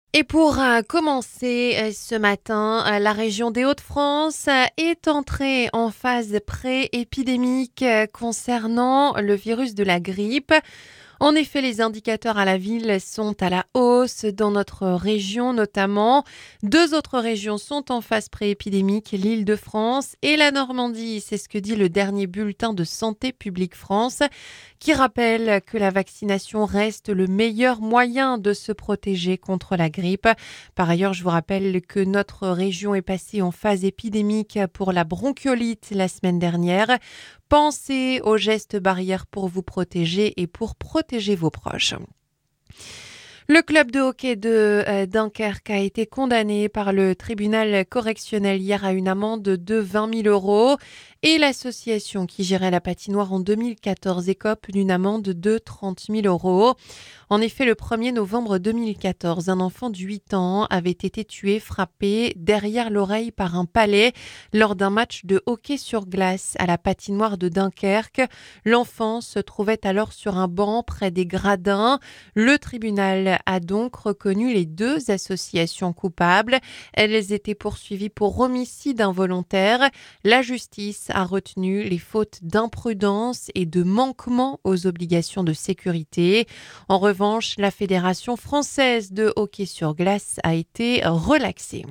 Et pour commencer ce matin, la région des Hauts-de-France est entrée en phase pré-épidémique concernant le virus de la grippe. En effet, les indicateurs à la ville sont à la hausse dans notre région notamment. Deux autres régions sont en phase pré-épidémique, l'Île-de-France et la Normandie. C'est ce que dit le dernier bulletin de Santé publique France qui rappelle que la vaccination reste le meilleur moyen de se protéger contre la grippe. Par ailleurs, je vous rappelle que notre région est passée en phase épidémique pour la bronchiolite la semaine dernière. Pensez aux gestes barrières pour vous protéger et pour protéger vos proches. Le club de hockey de Dunkerque a été condamné par le tribunal correctionnel hier à une amende de 20 000 euros et l'association qui gérait la patinoire en 2014 écope d'une amende de 30 000 euros. En effet, le 1er novembre 2014, un enfant de 8 ans avait été tué, frappé derrière l'oreille par un palet lors d'un match de hockey sur glace à la patinoire de Dunkerque. L'enfant se trouvait alors sur un banc près des gradins. Le tribunal a donc reconnu les deux associations coupables. Elles étaient poursuivies pour homicide involontaire. La justice a retenu les fautes d'imprudence et de manquement aux obligations de sécurité. En revanche, la Fédération française de hockey sur glace a été relaxée.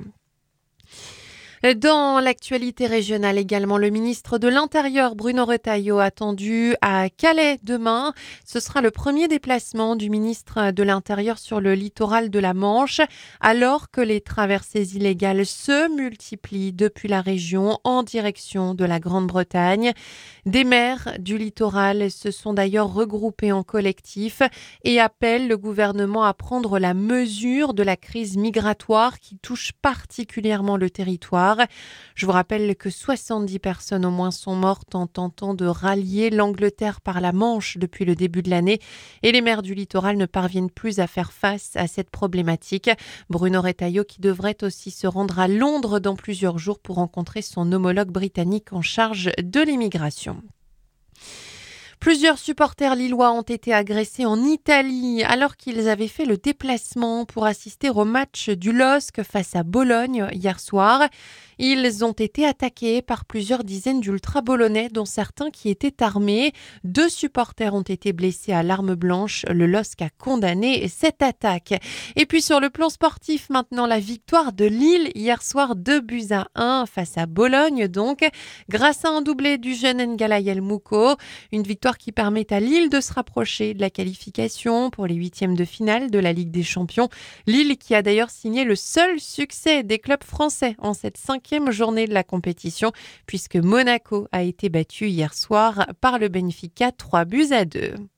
Dans l'actualité régionale également, le ministre de l'Intérieur, Bruno Retailleau, attendu à Calais demain. Ce sera le premier déplacement du ministre de l'Intérieur sur le littoral de la Manche, alors que les traversées illégales se multiplient depuis la région en direction de la Grande-Bretagne. Des maires du littoral se sont d'ailleurs regroupés en collectif et appellent le gouvernement à prendre la mesure de la crise migratoire qui touche particulièrement le territoire. Je vous rappelle que 70 personnes au moins sont mortes en tentant de rallier l'Angleterre par la Manche depuis le début de l'année et les maires du littoral ne parviennent plus à faire face à cette problématique. Bruno Retailleau qui devrait aussi se rendre à Londres dans plusieurs jours pour rencontrer son homologue britannique en charge de l'immigration. Plusieurs supporters lillois ont été agressés en Italie alors qu'ils avaient fait le déplacement pour assister au match du LOSC face à Bologne hier soir. Ils ont été attaqués par plusieurs dizaines d'ultra-bolonais dont certains qui étaient armés. Deux supporters ont été blessés à l'arme blanche. Le LOSC a condamné cette attaque. Et puis sur le plan sportif maintenant, la victoire de Lille hier soir 2-1 face à Bologne donc grâce à un doublé du jeune N'Gala Mouko. Une victoire qui permet à Lille de se rapprocher de la qualification pour les huitièmes de finale de la Ligue des Champions. Lille qui a d'ailleurs signé le seul succès des clubs français en cette 5e journée de la compétition puisque Monaco a été battu hier soir par le Benfica 3-2.